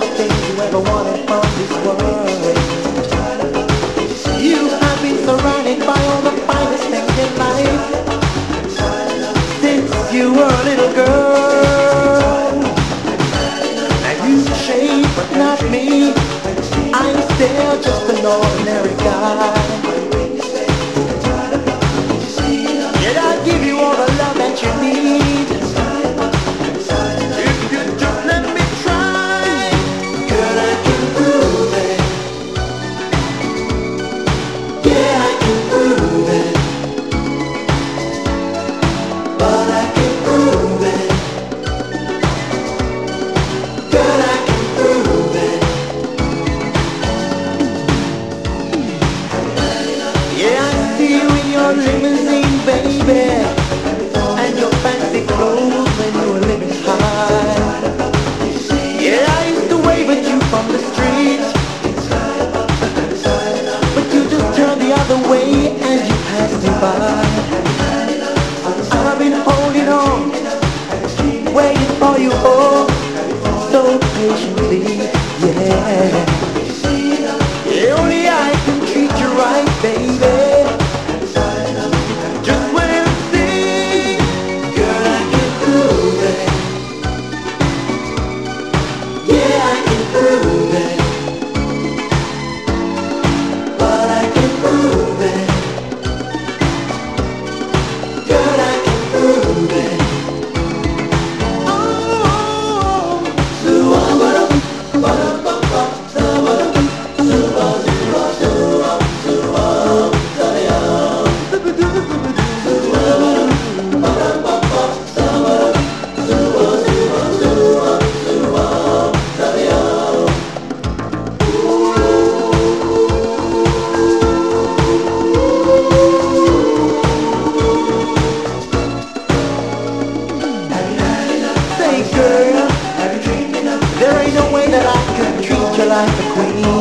the things you ever wanted from this world. You have been surrounded by all the finest things in life since you were a little girl. And you changed, but not me. I'm still just an ordinary guy. Yet I give you all the love that you need. If you just let me try, girl, I can prove it. Yeah, I can prove it. But I can prove it. Girl, I can prove it. Yeah, I see you in your limousine, baby, and your fancy clothes when you were living high. Yeah, I used to wave at you from the street, but you just turned the other way and you passed me by. I've been holding on, waiting for you all so patiently, yeah. Yeah, only I can treat you right, baby. Just when I see, girl, I can prove it. Yeah, I can prove it. But I can prove it. Girl, I can prove it. Oh, say, girl, there ain't no way that I could treat you like a queen.